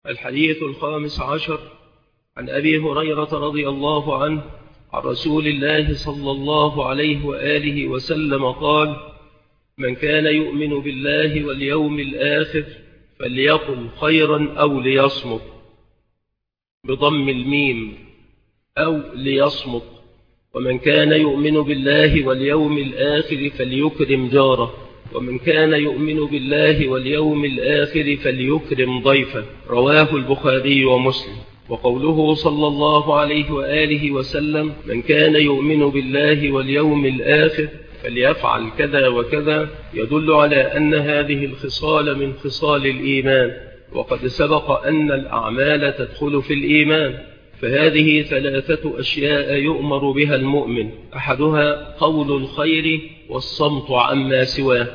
الحديث 15 عن أبي هريرة رضي الله عنه عن رسول الله صلى الله عليه وآله وسلم قال: من كان يؤمن بالله واليوم الآخر فليقل خيرا أو ليصمت، بضم الميم، أو ليصمت. ومن كان يؤمن بالله واليوم الآخر فليكرم جاره، ومن كان يؤمن بالله واليوم الآخر فليكرم ضيفه. رواه البخاري ومسلم. وقوله صلى الله عليه وآله وسلم: من كان يؤمن بالله واليوم الآخر فليفعل كذا وكذا، يدل على أن هذه الخصال من خصال الإيمان، وقد سبق أن الأعمال تدخل في الإيمان. فهذه 3 أشياء يؤمر بها المؤمن: أحدها قول الخير والصمت عما سواه.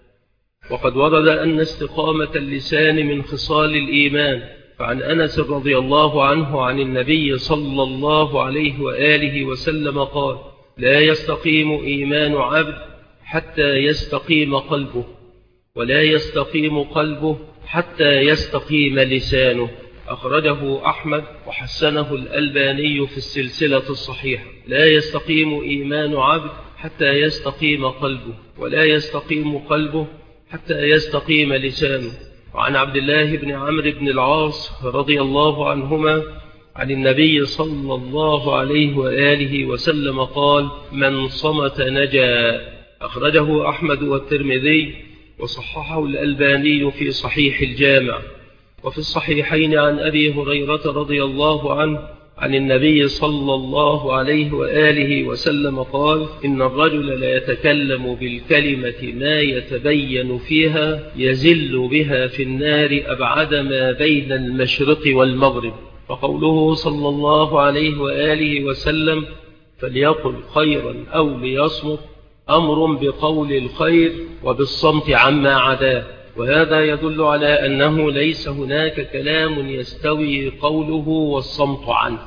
وقد ورد أن استقامة اللسان من خصال الإيمان، فعن أنس رضي الله عنه عن النبي صلى الله عليه وآله وسلم قال: لا يستقيم إيمان عبد حتى يستقيم قلبه، ولا يستقيم قلبه حتى يستقيم لسانه. أخرجه أحمد وحسنه الألباني في السلسلة الصحيحة. لا يستقيم إيمان عبد حتى يستقيم قلبه، ولا يستقيم قلبه حتى يستقيم لسانه. وعن عبد الله بن عمرو بن العاص رضي الله عنهما عن النبي صلى الله عليه وآله وسلم قال: من صمت نجا. أخرجه أحمد والترمذي وصححه الألباني في صحيح الجامع. وفي الصحيحين عن أبي هريرة رضي الله عنه عن النبي صلى الله عليه وآله وسلم قال: إن الرجل لا يتكلم بالكلمة ما يتبين فيها يزل بها في النار أبعد ما بين المشرق والمغرب. فقوله صلى الله عليه وآله وسلم: فليقل خيرا أو ليصمت، أمر بقول الخير وبالصمت عما عداه. وهذا يدل على أنه ليس هناك كلام يستوي قوله والصمت عنه،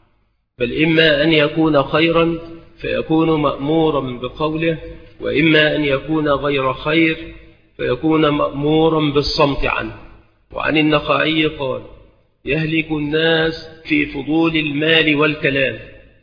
بل إما أن يكون خيرا فيكون مأمورا بقوله، وإما أن يكون غير خير فيكون مأمورا بالصمت عنه. وعن النخعي قال: يهلك الناس في فضول المال والكلام.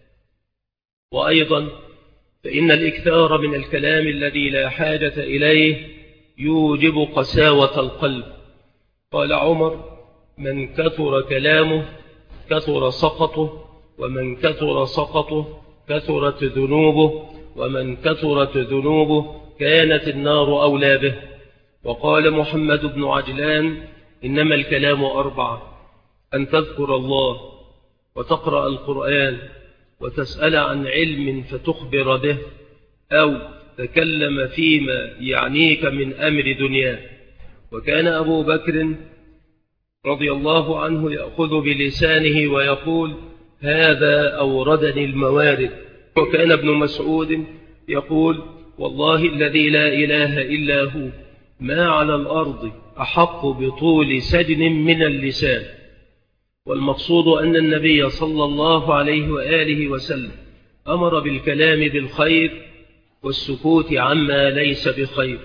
وأيضا فإن الإكثار من الكلام الذي لا حاجة إليه يوجب قساوة القلب. قال عمر: من كثر كلامه كثر سقطه، ومن كثر سقطه كثرت ذنوبه، ومن كثرت ذنوبه كانت النار أولى به. وقال محمد بن عجلان: إنما الكلام 4: أن تذكر الله، وتقرأ القرآن، وتسأل عن علم فتخبر به، أو تكلم فيما يعنيك من أمر دنيا. وكان أبو بكر رضي الله عنه يأخذ بلسانه ويقول: هذا أوردني الموارد. وكان ابن مسعود يقول: والله الذي لا إله إلا هو، ما على الأرض أحق بطول سجن من اللسان. والمقصود أن النبي صلى الله عليه وآله وسلم أمر بالكلام بالخير والسكوت عما ليس بخير،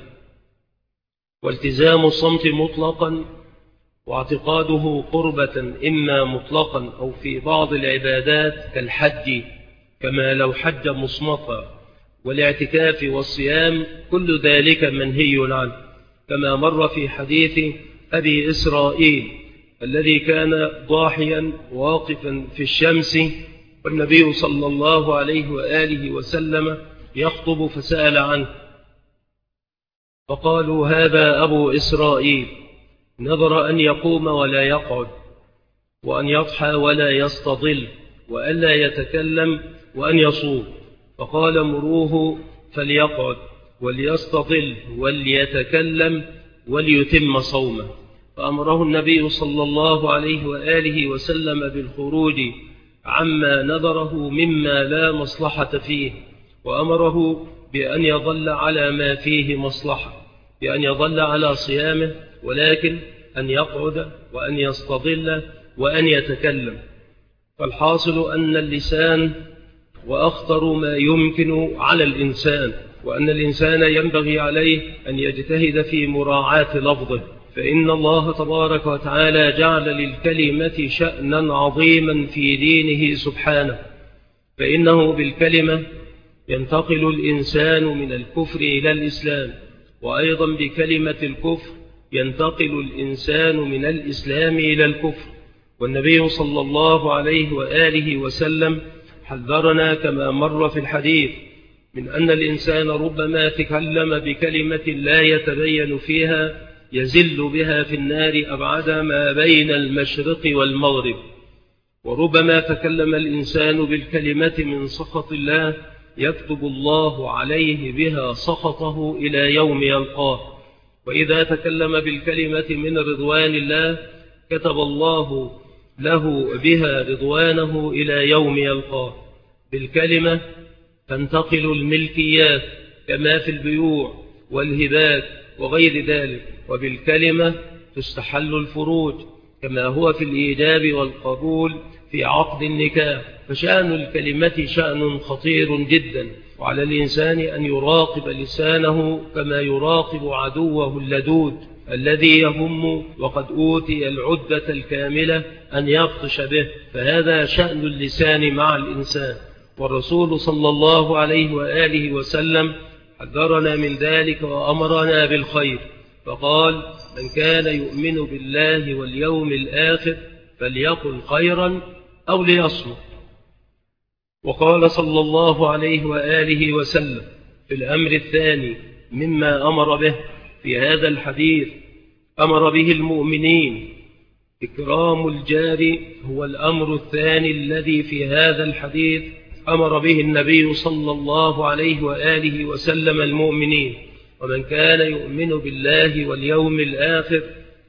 والتزام الصمت مطلقا، واعتقاده قربة إما مطلقا أو في بعض العبادات كالحج، كما لو حج مصمتا، والاعتكاف والصيام، كل ذلك منهي عنه، كما مر في حديث أبي إسرائيل الذي كان ضاحيا واقفا في الشمس، والنبي صلى الله عليه وآله وسلم يخطب فسأل عنه، فقالوا: هذا أبو إسرائيل، نظر أن يقوم ولا يقعد، وأن يضحى ولا يستظل، وألا يتكلم، وأن يصوم. فقال: مروه فليقعد وليستظل وليتكلم وليتم صومه. فأمره النبي صلى الله عليه وآله وسلم بالخروج عما نظره مما لا مصلحة فيه، وأمره بأن يظل على ما فيه مصلحة، بأن يظل على صيامه، ولكن أن يقعد وأن يستظل وأن يتكلم. فالحاصل أن اللسان وأخطر ما يمكن على الإنسان، وأن الإنسان ينبغي عليه أن يجتهد في مراعاة لفظه، فإن الله تبارك وتعالى جعل للكلمة شأنا عظيما في دينه سبحانه، فإنه بالكلمة ينتقل الإنسان من الكفر إلى الإسلام، وأيضا بكلمة الكفر ينتقل الإنسان من الإسلام إلى الكفر. والنبي صلى الله عليه وآله وسلم حذرنا كما مر في الحديث من أن الإنسان ربما تكلم بكلمة لا يتبين فيها يزل بها في النار أبعد ما بين المشرق والمغرب، وربما تكلم الإنسان بالكلمة من سخط الله يكتب الله عليه بها سخطه إلى يوم يلقاه، وإذا تكلم بالكلمة من رضوان الله كتب الله له بها رضوانه إلى يوم يلقاه. بالكلمة تنتقل الملكيات كما في البيوع والهبات وغير ذلك، وبالكلمة تستحل الفروج كما هو في الإيجاب والقبول في عقد النكاح. فشأن الكلمة شأن خطير جدا، وعلى الإنسان أن يراقب لسانه كما يراقب عدوه اللدود الذي يهم وقد أوتي العدة الكاملة أن يبطش به، فهذا شأن اللسان مع الإنسان. والرسول صلى الله عليه وآله وسلم حذرنا من ذلك وأمرنا بالخير، فقال: من كان يؤمن بالله واليوم الآخر فليقل خيرا أو ليصمت. وقال صلى الله عليه وآله وسلم في الأمر الثاني مما أمر به في هذا الحديث أمر به المؤمنين: إكرام الجار هو الأمر الثاني الذي في هذا الحديث أمر به النبي صلى الله عليه وآله وسلم المؤمنين. ومن كان يؤمن بالله واليوم الآخر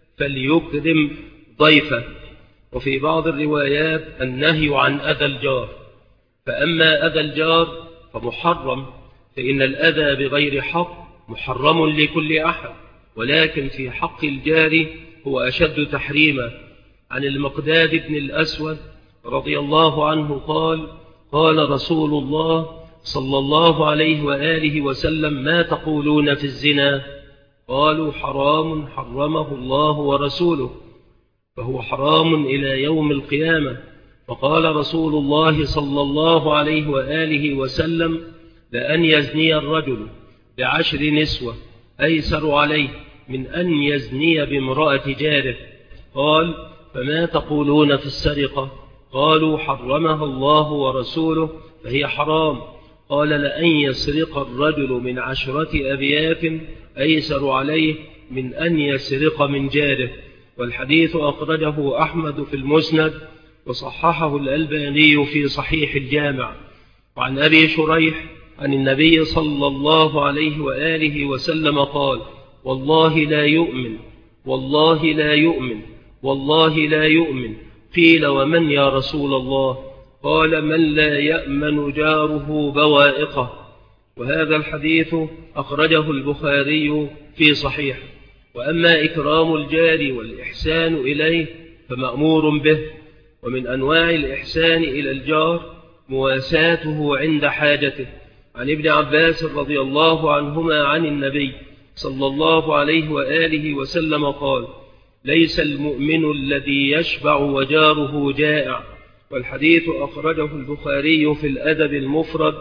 فليكرم ضيفه. وفي بعض الروايات النهي عن أذى الجار، فأما أذى الجار فمحرم، فإن الأذى بغير حق محرم لكل أحد، ولكن في حق الجار هو أشد تحريما. عن المقداد بن الأسود رضي الله عنه قال: قال رسول الله صلى الله عليه وآله وسلم: ما تقولون في الزنا؟ قالوا: حرام حرمه الله ورسوله، فهو حرام إلى يوم القيامة. فقال رسول الله صلى الله عليه وآله وسلم: لأن يزني الرجل ب10 نسوة أيسر عليه من أن يزني بامرأة جاره. قال: فما تقولون في السرقة؟ قالوا: حرمها الله ورسوله فهي حرام. قال: لأن يسرق الرجل من 10 أبيات أيسر عليه من أن يسرق من جاره. والحديث أخرجه أحمد في المسند وصححه الألباني في صحيح الجامع. وعن أبي شريح عن النبي صلى الله عليه وآله وسلم قال: والله لا يؤمن، والله لا يؤمن، والله لا يؤمن. قيل: ومن يا رسول الله؟ قال: من لا يأمن جاره بوائقه. وهذا الحديث أخرجه البخاري في صحيح. وأما إكرام الجار والإحسان إليه فمأمور به، ومن أنواع الإحسان إلى الجار مواساته عند حاجته. عن ابن عباس رضي الله عنهما عن النبي صلى الله عليه وآله وسلم قال: ليس المؤمن الذي يشبع وجاره جائع. والحديث أخرجه البخاري في الأدب المفرد،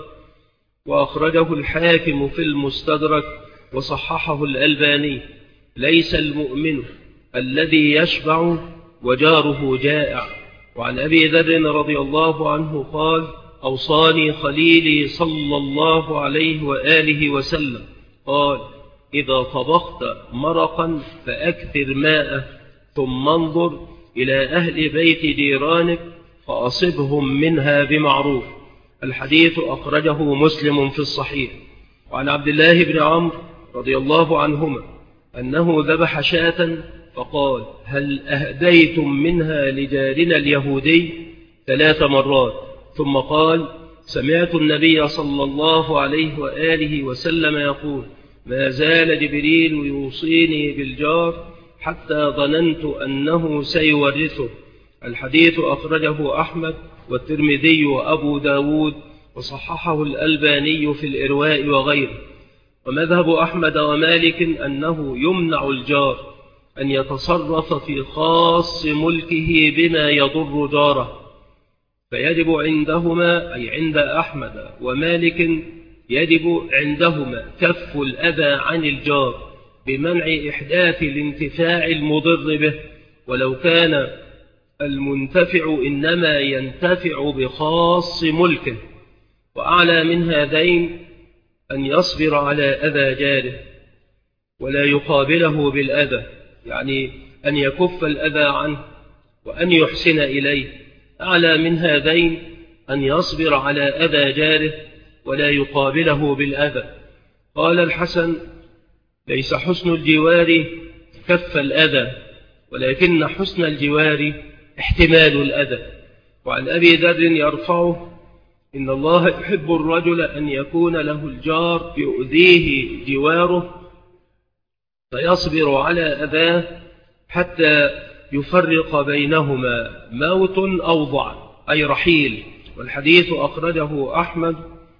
وأخرجه الحاكم في المستدرك، وصححه الألباني. ليس المؤمن الذي يشبع وجاره جائع. وعن أبي ذر رضي الله عنه قال: أوصاني خليلي صلى الله عليه وآله وسلم، قال: إذا طبخت مرقا فأكثر ماءه، ثم انظر إلى أهل بيت جيرانك فأصبهم منها بمعروف. الحديث أخرجه مسلم في الصحيح. وعن عبد الله بن عمرو رضي الله عنهما أنه ذبح شاة فقال: هل أهديتم منها لجارنا اليهودي؟ 3 مرات، ثم قال: سمعت النبي صلى الله عليه وآله وسلم يقول: ما زال جبريل يوصيني بالجار حتى ظننت أنه سيورثه. الحديث أخرجه أحمد والترمذي وأبو داود، وصححه الألباني في الإرواء وغيره. ومذهب أحمد ومالك أنه يمنع الجار أن يتصرف في خاص ملكه بما يضر جاره، فيجب عندهما أي عند أحمد ومالك يجب عندهما كف الأذى عن الجار بمنع إحداث الانتفاع المضر به، ولو كان المنتفع إنما ينتفع بخاص ملكه. وأعلى من هذين أن يصبر على أذى جاره ولا يقابله بالأذى، يعني أن يكف الأذى عنه وأن يحسن إليه. أعلى من هذين أن يصبر على أذى جاره ولا يقابله بالأذى. قال الحسن: ليس حسن الجوار كف الأذى، ولكن حسن الجوار احتمال الأذى. وعن أبي ذر يرفعه: إن الله يحب الرجل أن يكون له الجار يؤذيه جواره فيصبر على أذاه حتى يفرق بينهما موت أو ضعف أي رحيل. والحديث أخرجه أحمد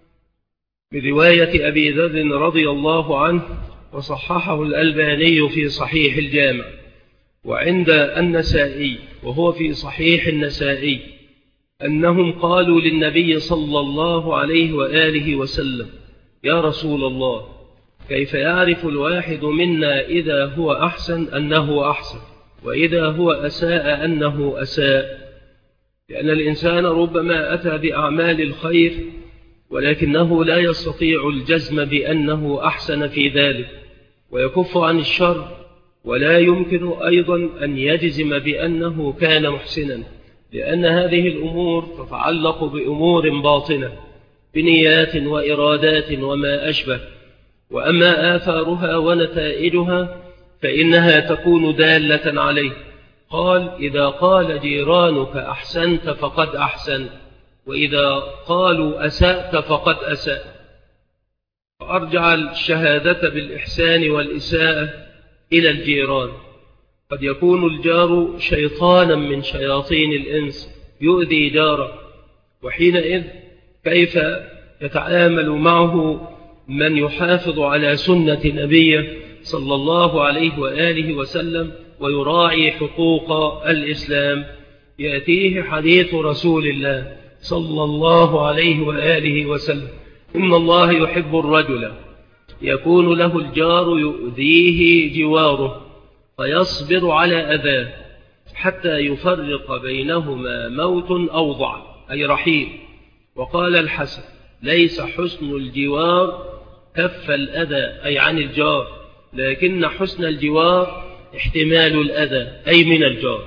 برواية أبي ذر رضي الله عنه، وصححه الألباني في صحيح الجامع. وعند النسائي وهو في صحيح النسائي أنهم قالوا للنبي صلى الله عليه وآله وسلم: يا رسول الله، كيف يعرف الواحد منا إذا هو أحسن أنه أحسن، وإذا هو أساء أنه أساء؟ لأن الإنسان ربما أتى بأعمال الخير ولكنه لا يستطيع الجزم بأنه أحسن في ذلك، ويكف عن الشر، ولا يمكن أيضا أن يجزم بأنه كان محسنا، لأن هذه الأمور تتعلق بأمور باطنة بنيات وإرادات وما أشبه. وأما آثارها ونتائجها فإنها تكون دالة عليه. قال: إذا قال جيرانك أحسنت فقد أحسن، وإذا قالوا أسأت فقد أسأ. وأرجع الشهادة بالإحسان والإساءة إلى الجيران. قد يكون الجار شيطانا من شياطين الإنس يؤذي جاره، وحينئذ كيف يتعامل معه من يحافظ على سنة نبيه صلى الله عليه وآله وسلم ويراعي حقوق الإسلام؟ يأتيه حديث رسول الله صلى الله عليه وآله وسلم: إن الله يحب الرجل يكون له الجار يؤذيه جواره فيصبر على أذاه حتى يفرق بينهما موت أو ضعف أي رحيل. وقال الحسن: ليس حسن الجوار كف الأذى أي عن الجار، لكن حسن الجوار احتمال الأذى أي من الجار.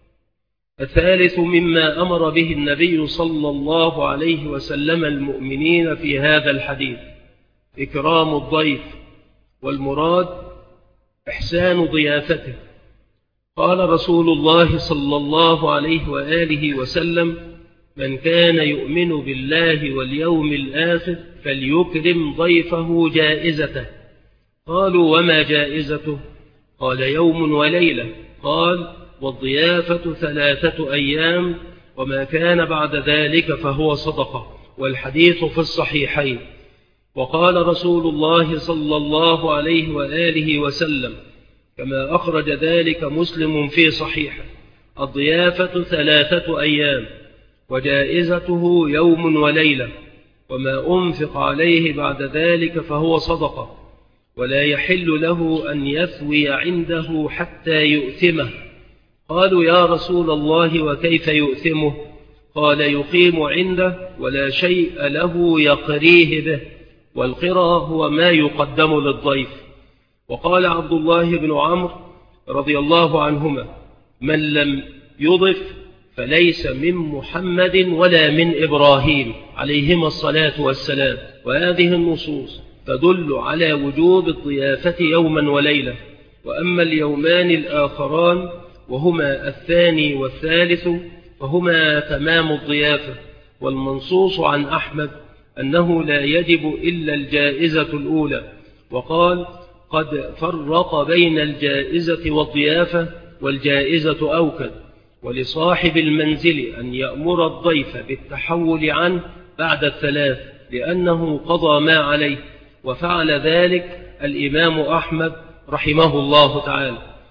الثالث مما أمر به النبي صلى الله عليه وسلم المؤمنين في هذا الحديث إكرام الضيف، والمراد إحسان ضيافته. قال رسول الله صلى الله عليه وآله وسلم: من كان يؤمن بالله واليوم الآخر فليكرم ضيفه جائزته. قالوا: وما جائزته؟ قال: يوم وليلة. قال: والضيافة 3 أيام، وما كان بعد ذلك فهو صدقة. والحديث في الصحيحين. وقال رسول الله صلى الله عليه وآله وسلم كما أخرج ذلك مسلم في صحيحه: الضيافة 3 أيام، وجائزته يوم وليلة، وما أنفق عليه بعد ذلك فهو صدقة، ولا يحل له أن يثوي عنده حتى يؤثمه. قالوا: يا رسول الله وكيف يؤثمه؟ قال: يقيم عنده ولا شيء له يقريه به، والقرى هو ما يقدم للضيف. وقال عبد الله بن عمرو رضي الله عنهما: من لم يضف فليس من محمد ولا من إبراهيم عليهما الصلاة والسلام. وهذه النصوص تدل على وجوب الضيافة يوما وليلة. وأما اليومان الآخران وهما الثاني والثالث فهما تمام الضيافة. والمنصوص عن أحمد أنه لا يجب إلا الجائزة الأولى. وقال: قد فرق بين الجائزة والضيافة، والجائزة أوكد. ولصاحب المنزل أن يأمر الضيف بالتحول عنه بعد 3 لأنه قضى ما عليه، وفعل ذلك الإمام أحمد رحمه الله تعالى.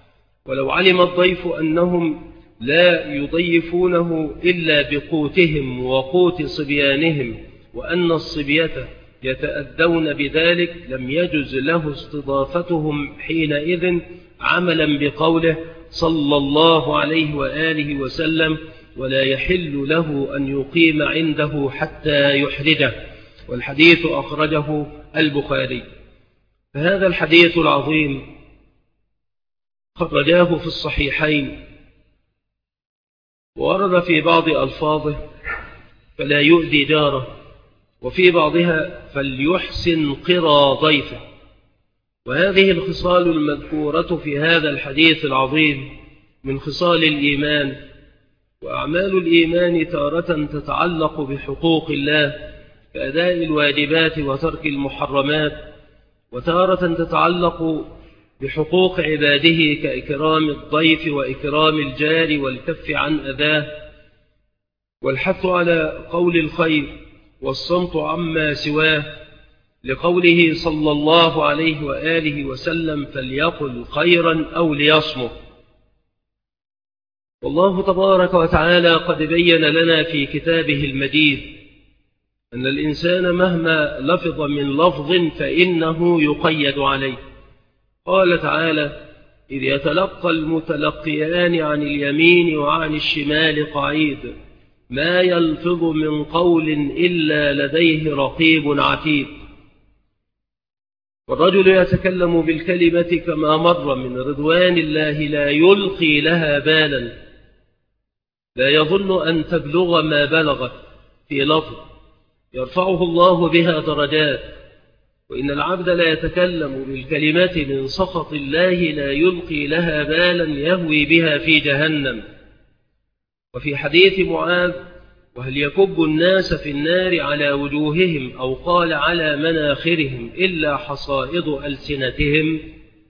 ولو علم الضيف أنهم لا يضيفونه إلا بقوتهم وقوت صبيانهم وأن الصبية يتأذون بذلك لم يجز له استضافتهم حينئذ، عملا بقوله صلى الله عليه وآله وسلم: ولا يحل له أن يقيم عنده حتى يحرجه. والحديث أخرجه البخاري. فهذا الحديث العظيم خرجاه في الصحيحين، ورد في بعض ألفاظه فلا يؤذي جاره، وفي بعضها فليحسن قرى ضيفه. وهذه الخصال المذكورة في هذا الحديث العظيم من خصال الإيمان. وأعمال الإيمان تارة تتعلق بحقوق الله كأداء الواجبات وترك المحرمات، وتارة تتعلق بحقوق عباده كإكرام الضيف وإكرام الجار والكف عن أذاه، والحث على قول الخير والصمت عما سواه، لقوله صلى الله عليه وآله وسلم: فليقل خيرا أو ليصمت. والله تبارك وتعالى قد بين لنا في كتابه المجيد أن الإنسان مهما لفظ من لفظ فإنه يقيد عليه. قال تعالى: إذ يتلقى المتلقيان عن اليمين وعن الشمال قعيد ما يلفظ من قول إلا لديه رقيب عتيد. والرجل يتكلم بالكلمة كما مر من رضوان الله لا يلقي لها بالا، لا يظن أن تبلغ ما بلغت في لفظ يرفعه الله بها درجات. وإن العبد لا يتكلم بالكلمة من سخط الله لا يلقي لها بالا يهوي بها في جهنم. وفي حديث معاذ: وهل يكب الناس في النار على وجوههم أو قال على مناخرهم إلا حصائد ألسنتهم؟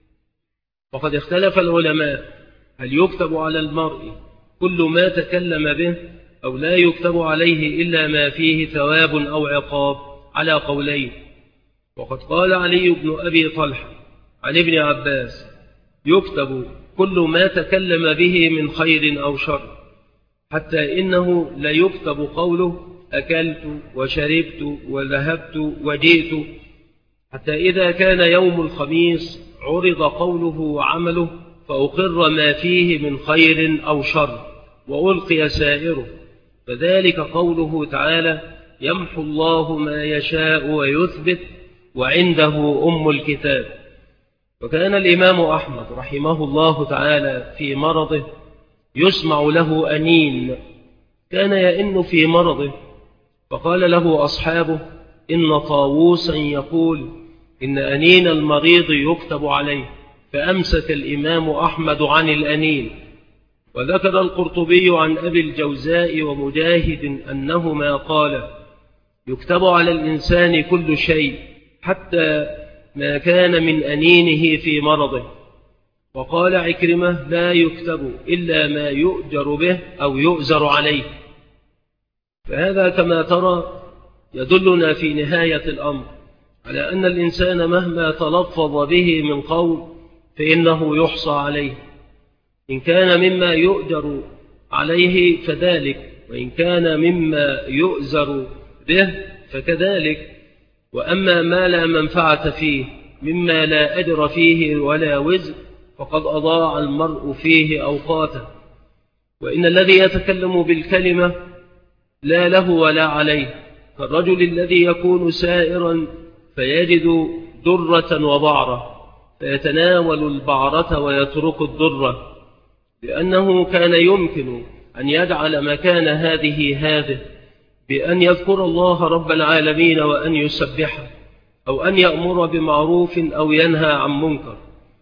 وقد اختلف العلماء هل يكتب على المرء كل ما تكلم به أو لا يكتب عليه إلا ما فيه ثواب أو عقاب، على قولين. وقد قال علي بن أبي طلحة عن ابن عباس: يكتب كل ما تكلم به من خير أو شر، حتى إنه ليكتب قوله أكلت وشربت وذهبت وجئت، حتى إذا كان يوم الخميس عرض قوله وعمله فأقر ما فيه من خير أو شر وألقي سائره. فذلك قوله تعالى: يمحو الله ما يشاء ويثبت وعنده أم الكتاب. وكان الإمام أحمد رحمه الله تعالى في مرضه يسمع له أنين، كان يئن في مرضه، فقال له أصحابه: إن طاووسا يقول إن أنين المريض يكتب عليه. فأمسك الإمام أحمد عن الأنين. وذكر القرطبي عن أبي الجوزاء ومجاهد أنهما قال: يكتب على الإنسان كل شيء حتى ما كان من أنينه في مرضه. وقال عكرمة: لا يكتب إلا ما يؤجر به أو يؤزر عليه. فهذا كما ترى يدلنا في نهاية الأمر على أن الإنسان مهما تلفظ به من قول فإنه يحصى عليه، إن كان مما يؤجر عليه فذلك، وإن كان مما يؤزر به فكذلك. وأما ما لا منفعة فيه مما لا أجر فيه ولا وزر فقد أضاع المرء فيه أوقاته. وإن الذي يتكلم بالكلمة لا له ولا عليه، كالرجل الذي يكون سائرا فيجد درة وبعرة فيتناول البعرة ويترك الدرة، لأنه كان يمكن أن يجعل مكان هذه بأن يذكر الله رب العالمين وأن يسبحه، أو أن يأمر بمعروف أو ينهى عن منكر.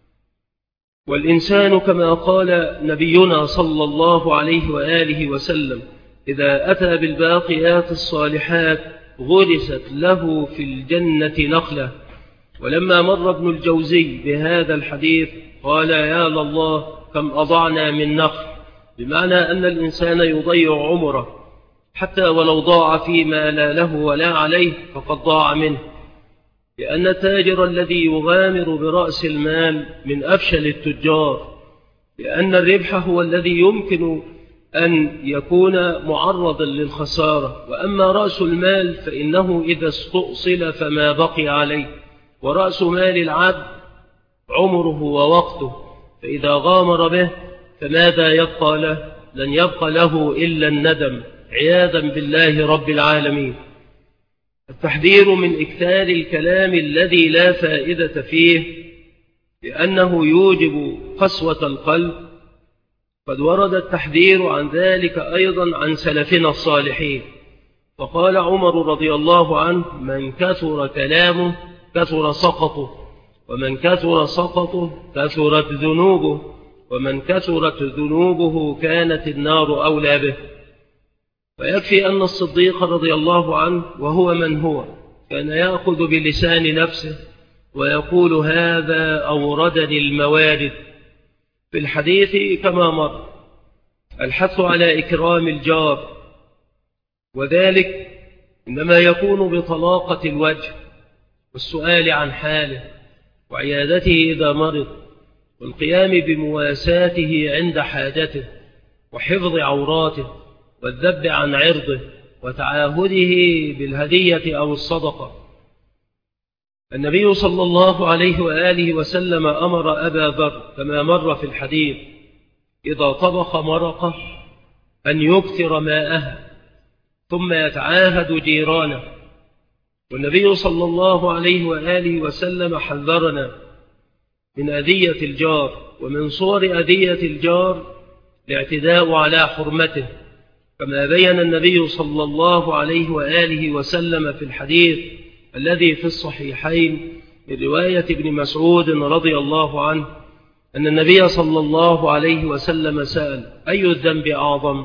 والإنسان كما قال نبينا صلى الله عليه وآله وسلم: إذا أتى بالباقيات الصالحات غرست له في الجنة نخلة. ولما مر ابن الجوزي بهذا الحديث قال: يا الله كم أضعنا من نخل، بمعنى أن الإنسان يضيع عمره حتى ولو ضاع فيما لا له ولا عليه فقد ضاع منه. لأن التاجر الذي يغامر برأس المال من أفشل التجار، لأن الربح هو الذي يمكن أن يكون معرضا للخسارة، وأما رأس المال فإنه إذا استؤصل فما بقي عليه، ورأس مال العبد عمره ووقته، فإذا غامر به فماذا يبقى له؟ لن يبقى له إلا الندم، عياذا بالله رب العالمين. التحذير من إكثار الكلام الذي لا فائدة فيه، لأنه يوجب قسوة القلب. قد ورد التحذير عن ذلك أيضا عن سلفنا الصالحين، فقال عمر رضي الله عنه: من كثر كلامه كثر سقطه، ومن كثر سقطه كثرت ذنوبه، ومن كثرت ذنوبه كانت النار أولى به. ويكفي أن الصديق رضي الله عنه وهو من هو كان يأخذ بلسان نفسه ويقول: هذا أوردني الموارد. في الحديث كما مر الحث على إكرام الجار، وذلك إنما يكون بطلاقة الوجه والسؤال عن حاله وعيادته إذا مرض، والقيام بمواساته عند حاجته، وحفظ عوراته، والذب عن عرضه، وتعاهده بالهدية أو الصدقة. النبي صلى الله عليه وآله وسلم أمر أبا ذر كما مر في الحديث إذا طبخ مرقة أن يكثر ماءها ثم يتعاهد جيرانه. والنبي صلى الله عليه وآله وسلم حذرنا من أذية الجار، ومن صور أذية الجار الاعتداء على حرمته، كما بين النبي صلى الله عليه وآله وسلم في الحديث الذي في الصحيحين من رواية ابن مسعود رضي الله عنه أن النبي صلى الله عليه وسلم سأل: أي الذنب أعظم؟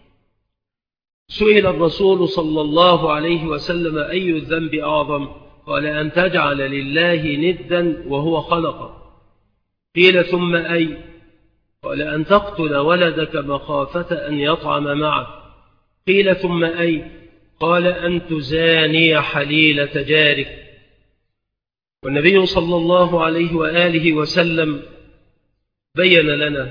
سئل الرسول صلى الله عليه وسلم: أي الذنب أعظم؟ قال: أن تجعل لله ندا وهو خلقك. قيل: ثم أي؟ قال: أن تقتل ولدك مخافة أن يطعم معك. قيل: ثم أي؟ قال: أن تزاني حليلة جارك. والنبي صلى الله عليه وآله وسلم بين لنا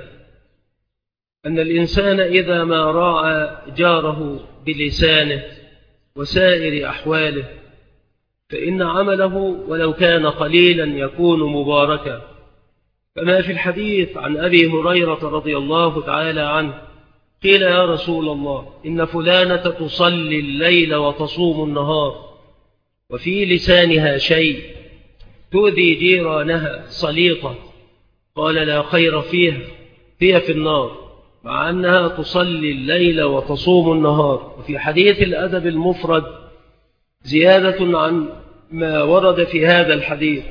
أن الإنسان إذا ما راعى جاره بلسانه وسائر أحواله فإن عمله ولو كان قليلا يكون مباركا، كما في الحديث عن أبي هريرة رضي الله تعالى عنه قيل: يا رسول الله، إن فلانة تصلي الليل وتصوم النهار وفي لسانها شيء تؤذي جيرانها صليطة. قال: لا خير فيها، هي في النار، مع أنها تصلي الليل وتصوم النهار. وفي حديث الأدب المفرد زيادة عن ما ورد في هذا الحديث: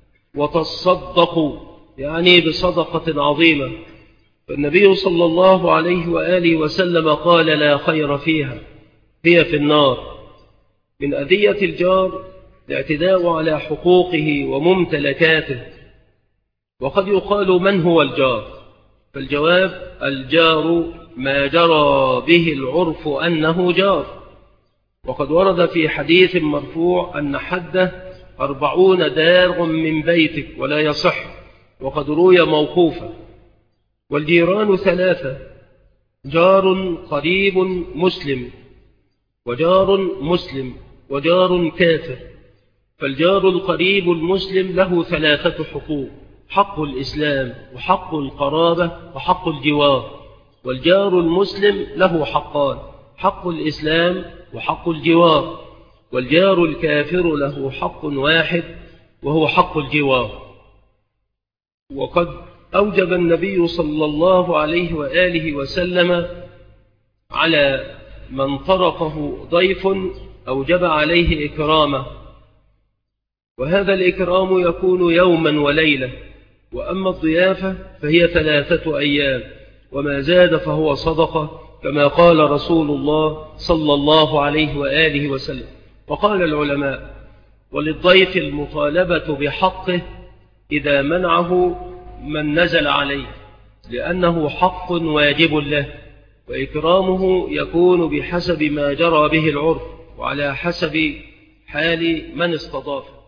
وتصدقوا، يعني بصدقة عظيمة. فالنبي صلى الله عليه وآله وسلم قال: لا خير فيها، هي في النار. من أذية الجار الاعتداء على حقوقه وممتلكاته. وقد يقال: من هو الجار؟ فالجواب: الجار ما جرى به العرف أنه جار. وقد ورد في حديث مرفوع أن حده 40 دار من بيتك، ولا يصح. وقد روي موقوفا. والجيران 3: جار قريب مسلم، وجار مسلم، وجار كافر. فالجار القريب المسلم له 3 حقوق: حق الإسلام، وحق القرابة، وحق الجوار. والجار المسلم له حقان: حق الإسلام وحق الجوار. والجار الكافر له حق واحد وهو حق الجوار. وقد أوجب النبي صلى الله عليه وآله وسلم على من طرقه ضيف أوجب عليه إكرامه، وهذا الإكرام يكون يوما وليلة. وأما الضيافة فهي 3 أيام، وما زاد فهو صدقة، كما قال رسول الله صلى الله عليه وآله وسلم. وقال العلماء: وللضيف المطالبة بحقه إذا منعه من نزل عليه، لأنه حق واجب له، وإكرامه يكون بحسب ما جرى به العرف وعلى حسب حال من استضافه.